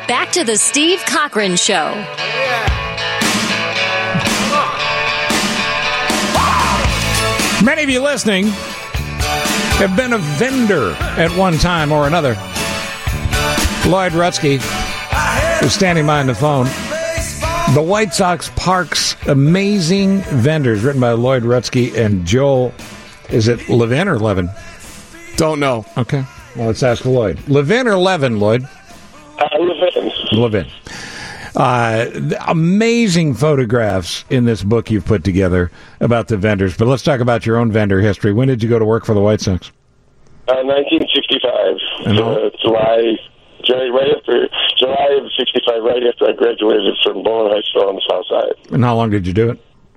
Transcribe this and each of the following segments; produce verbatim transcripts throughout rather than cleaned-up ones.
Back to the Steve Cochran Show. Many of you listening have been a vendor at one time or another. Lloyd Rutsky is standing by on the phone. The White Sox Parks Amazing Vendors, written by Lloyd Rutsky and Joel, is it Levin or Levin? Don't know. Okay. Well, let's ask Lloyd. Levin or Levin, Lloyd? Uh, Levin. Levin. Uh, amazing photographs in this book you've put together about the vendors. But let's talk about your own vendor history. When did you go to work for the White Sox? Uh, nineteen sixty-five. Uh, July, July, right after July of sixty-five, right after I graduated from Bowen High School on the South Side. And how long did you do it?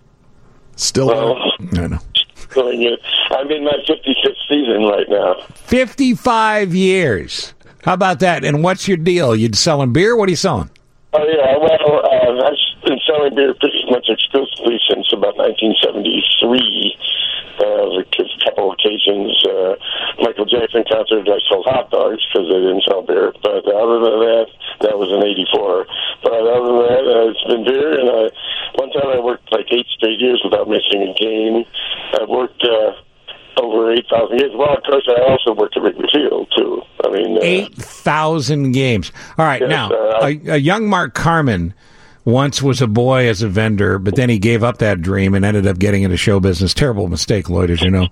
Still, well, I know. Doing it. I'm in my fifty-fifth season right now. Fifty-five years. How about that? And what's your deal? You selling beer? What are you selling? Oh, yeah, well, uh, I've been selling beer pretty much exclusively since about nineteen seventy-three. Uh, a couple occasions, uh, Michael Jackson concert, I sold hot dogs because they didn't sell beer. But other than that, that was in eighty-four. But other than that, uh, it's been beer. And uh, one time I worked like eight straight years without missing a game. I worked uh, over eight thousand games. Well, of course, I also worked at Wrigley Field, too. I mean, uh, eight thousand games. All right, yes, now, uh, a, a young Mark Carman once was a boy as a vendor, but then he gave up that dream and ended up getting into show business. Terrible mistake, Lloyd, as you know.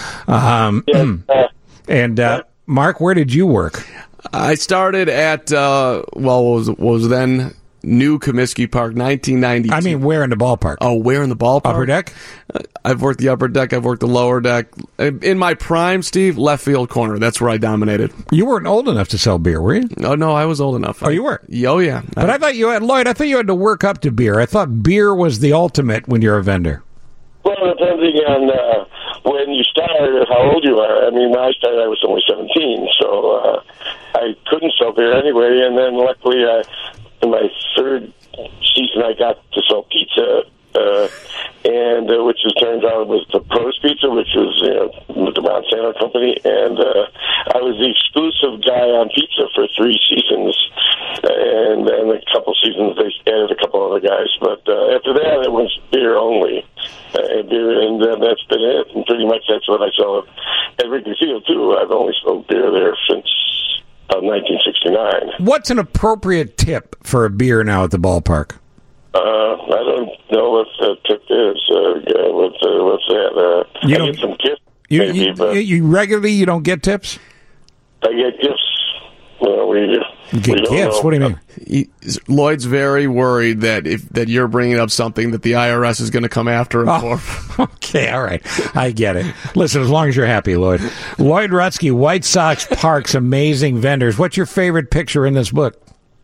Um, yeah, uh, and, uh, Mark, where did you work? I started at, uh, well, what was, what was then New Comiskey Park, nineteen ninety-two. I mean, where in the ballpark? Oh, where in the ballpark? Upper deck? Uh, I've worked the upper deck. I've worked the lower deck. In my prime, Steve, left field corner. That's where I dominated. You weren't old enough to sell beer, were you? Oh, no, I was old enough. Oh, you were? Oh, yeah. But I, I thought you had, Lloyd, I thought you had to work up to beer. I thought beer was the ultimate when you're a vendor. well, depending on uh, when you started, how old you are. I mean, when I started, I was only seventeen, so uh, I couldn't sell beer anyway. And then luckily, I, in my third season, I got to sell pizza, uh, and uh, which it turns out was the Pros Pizza, which was, you know, the Monsanto company, and uh, I was the exclusive guy on pizza for three seasons, and then a couple seasons they added a couple other guys, but uh, after that it was beer only, uh, beer, and uh, that's been it, and pretty much that's what I sell at Wrigley Field too. I've only sold beer there since about nineteen sixty-nine. What's an appropriate tip for a beer now at the ballpark? Uh, I don't know what the tip is. Uh, yeah, what's, uh, what's that? Uh, You I don't- get some gifts, You, maybe, you, but you regularly, you don't get tips? I get gifts. Well, we, You we get don't gifts? know. What do you mean? He, Lloyd's very worried that if that you're bringing up something that the I R S is going to come after him Oh, for. okay, all right. I get it. Listen, as long as you're happy, Lloyd. Lloyd Rutsky, White Sox Parks Amazing Vendors. What's your favorite picture in this book?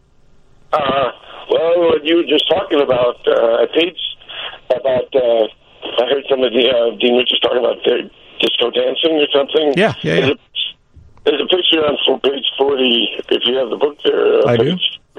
Uh, well, what you were just talking about, uh, I page about, uh, I heard somebody, uh, Dean Richards talking about the disco dancing or something. Yeah, yeah, yeah. There's a, there's a picture on full page forty, if you have the book there. Uh, I do.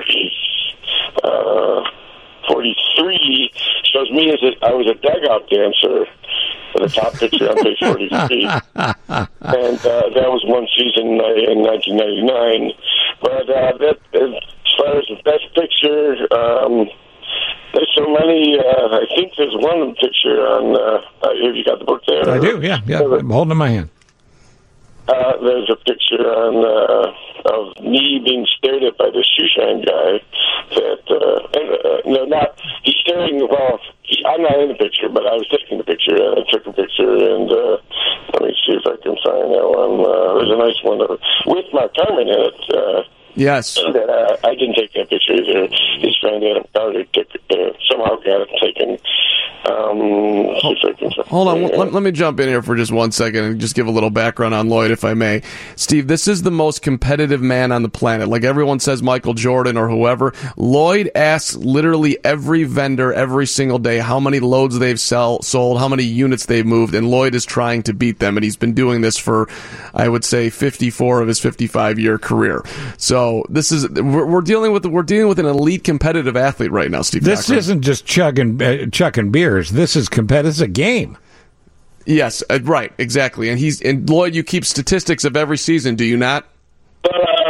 Uh, forty-three shows me as a, I was a dugout dancer. The top picture on page forty-three. And uh, that was one season uh, in nineteen ninety-nine. But uh, that, as far as the best picture, um, there's so many. Uh, I think there's one picture on. Uh, have you got the book there? I do, yeah, yeah. I'm holding it in my hand. Uh, there's a picture on uh, of me being stared at by the shoe shine guy. That uh, and, uh, no, not he's staring. Well, he, I'm not in the picture, but I was taking the picture. Uh, I took a picture, and uh, let me see if I can find that one. Uh, there's a nice one uh, with Mark Carman in it. Uh, Yes. That, uh, I didn't take that picture either. His friend Adam Carter took it, uh, somehow got it taken. Um, let's see if I can find Hold on, it. let, let me jump in here for just one second and just give a little background on Lloyd, if I may. Steve, this is the most competitive man on the planet. Like everyone says Michael Jordan or whoever, Lloyd asks literally every vendor every single day how many loads they've sell, sold, how many units they've moved, and Lloyd is trying to beat them, and he's been doing this for, I would say, fifty-four of his fifty-five-year career. So this is we're, we're dealing with we're dealing with an elite competitive athlete right now, Steve. This Cochran. isn't just chugging, uh, chucking beers. This is competitive. This is a game. Yes, uh, right, exactly. And he's and Lloyd, you keep statistics of every season, do you not? But uh, I used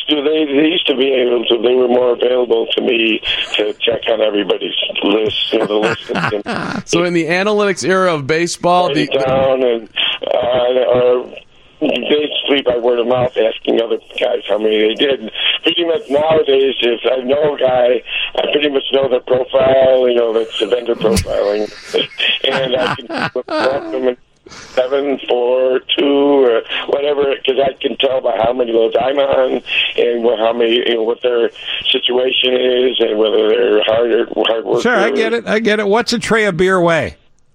to. They, they used to be able to. They were more available to me to check on everybody's list. You know, the list. And, so in the analytics era of baseball, the, down and uh, or they sleep by word of mouth, asking other guys how many they did. Pretty much nowadays, if I know a guy, I pretty much know their profile. You know, that's the vendor profiling, and I can look up them and seven, four, two, or whatever, because I can tell by how many loads I'm on and what, how many, you know, what their situation is and whether they're hard or hard workers. Sure, I get it. I get it. What's a tray of beer weigh?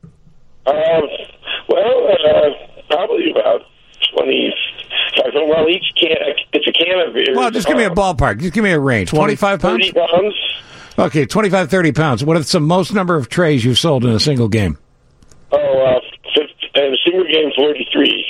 Uh, well, uh, probably about twenty. Well, each can, it's a can of beer. Well, just give me a ballpark. Just give me a range. twenty-five pounds? thirty pounds. Okay, twenty-five, thirty pounds. What is the most number of trays you've sold in a single game? Oh, uh, fifty, uh, a single game, forty-three.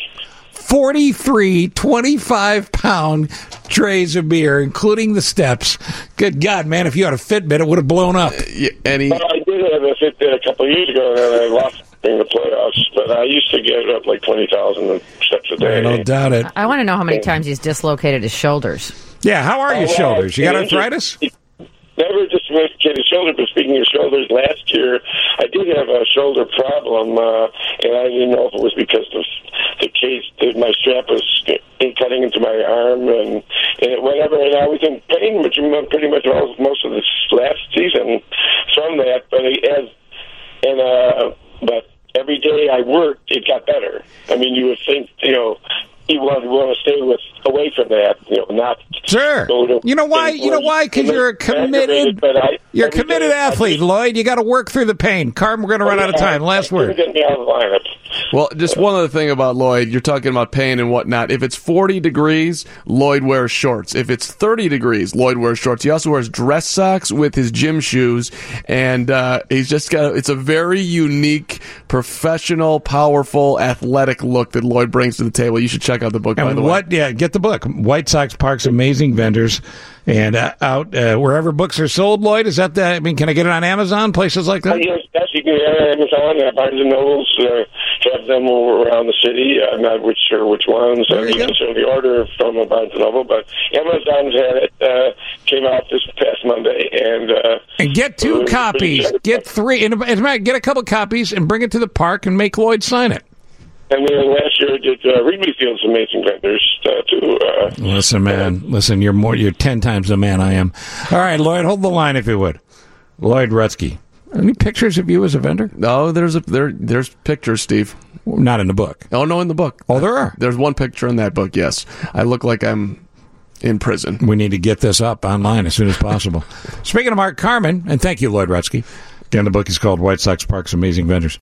forty-three twenty-five-pound trays of beer, including the steps. Good God, man, if you had a Fitbit, it would have blown up. Uh, yeah, any... Well, I did have a Fitbit a couple of years ago, and then I lost in the playoffs, but I used to get up like twenty thousand steps a day. I don't doubt it. I want to know how many times he's dislocated his shoulders. Yeah, how are your Oh, shoulders? You got well, arthritis? Never just dislocated shoulder, but speaking of shoulders, last year I did have a shoulder problem, uh, and I didn't know if it was because of the case that my strap was cutting into my arm and, and whatever, and I was in pain which pretty much all, most of this last season from that, but it, as, and, uh, but every day I worked, it got better. I mean, you would think, you know, you want, want to stay with away from that, you know, not sure. To, you know why? You know why? Because you're a committed, I, you're a committed athlete, Lloyd. You got to work through the pain. Carm, we're going to run out of time. Last word. Get me out of the lineup. Well, just one other thing about Lloyd. You're talking about pain and whatnot. If it's forty degrees, Lloyd wears shorts. If it's thirty degrees, Lloyd wears shorts. He also wears dress socks with his gym shoes, and uh, he's just got. It's a very unique, professional, powerful, athletic look that Lloyd brings to the table. You should check out the book. And by the what? way, Yeah, get the book. White Sox Park's Amazing Vendors, and uh, out uh, wherever books are sold. Lloyd, is that the? I mean, can I get it on Amazon? Places like that. Uh, yes, yes, you can get it on Amazon. Uh, Barnes and Nobles uh, have them around the city. I'm not which sure which ones. There I you mean, go. so the order from a Barnes and Noble, but Amazon's had it. Uh, came out this past Monday, and uh, And get two uh, copies. Get three. And as a matter, get a couple copies and bring it to the park and make Lloyd sign it. And then last year I did uh, Wrigley Field's Amazing Vendors uh, too. Uh, Listen, man. Listen, you're more. You're ten times the man I am. All right, Lloyd, hold the line if you would. Lloyd Rutsky. Any pictures of you as a vendor? no, there's a there. There's pictures, Steve. Not in the book. Oh no, in the book. Oh, there are. There's one picture in that book. Yes, I look like I'm in prison. We need to get this up online as soon as possible. Speaking of Mark Carman, and thank you, Lloyd Rutsky. Again, the book is called White Sox Park's Amazing Vendors.